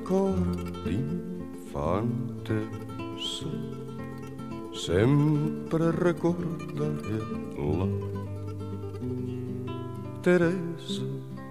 record d'infantesa, sempre recordaré-la. Teresa,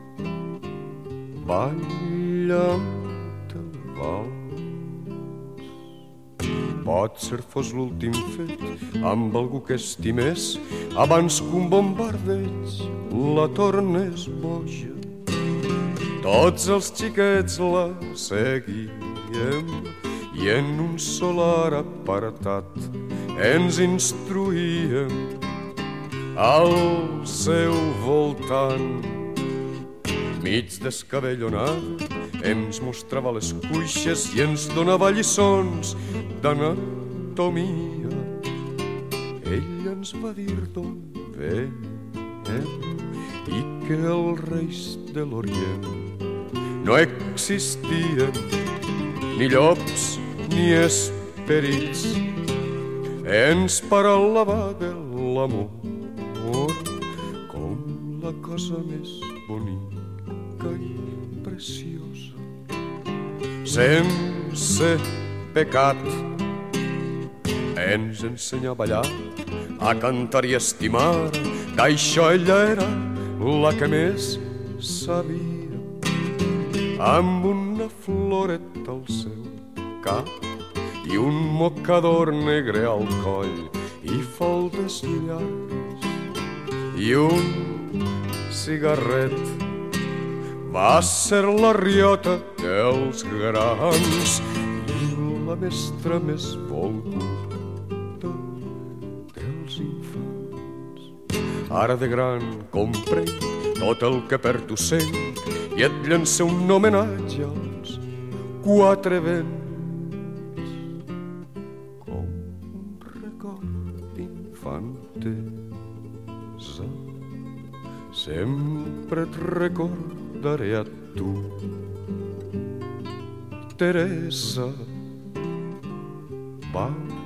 ballant el vals. Potser fos l'últim fet amb algú que estimés abans que un bombardeig la tornés boja. Tots els xiquets la seguíem i en un solar apartat ens instruïem al seu voltant. Mig descabellonada ens mostrava les cuixes i ens donava lliçons d'anatomia. Ella ens va dir d'on venim i que els reis de l'Orient no existien ni llops ni esperits. Ens parlava de l'amor com la cosa més bonica i preciosa, sense pecat. Ens ensenyà a ballar, a cantar i a estimar, d'això ella era la que més sabia. Amb una floreta al seu cap i un mocador negre al coll i faldes llargues i un cigarret, va ser la riota dels grans i la mestra més volguda dels infants. Ara de gran comprenc tot el que per tu sent i et llancé un homenatge als quatre vents, com un record d'infantesa. Sempre et recordaré a tu, Teresa, va